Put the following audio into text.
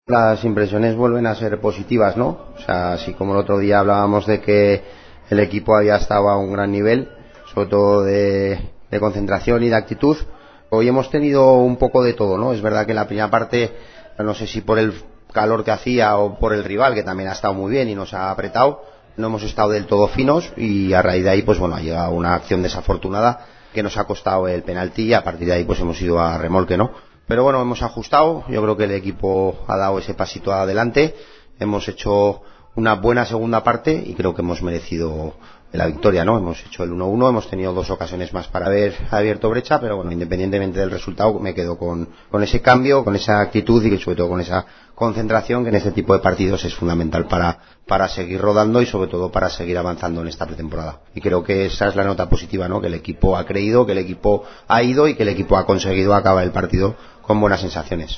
Las impresiones vuelven a ser positivas, ¿no? O sea, así como el otro día hablábamos de que el equipo había estado a un gran nivel, sobre todo de concentración y de actitud, hoy hemos tenido un poco de todo, ¿no? Es verdad que en la primera parte, no sé si por el calor que hacía o por el rival, que también ha estado muy bien y nos ha apretado, no hemos estado del todo finos y a raíz de ahí, pues bueno, ha llegado una acción desafortunada que nos ha costado el penalti y a partir de ahí pues hemos ido a remolque, ¿no? Pero bueno, hemos ajustado, yo creo que el equipo ha dado ese pasito adelante, hemos hecho una buena segunda parte y creo que hemos merecido la victoria, ¿no? Hemos hecho el 1-1, hemos tenido dos ocasiones más para haber abierto brecha, pero bueno, independientemente del resultado me quedo con ese cambio, con esa actitud y sobre todo con esa concentración que en este tipo de partidos es fundamental para seguir rodando y sobre todo para seguir avanzando en esta pretemporada. Y creo que esa es la nota positiva, ¿no? Que el equipo ha creído, que el equipo ha ido y que el equipo ha conseguido acabar el partido con buenas sensaciones.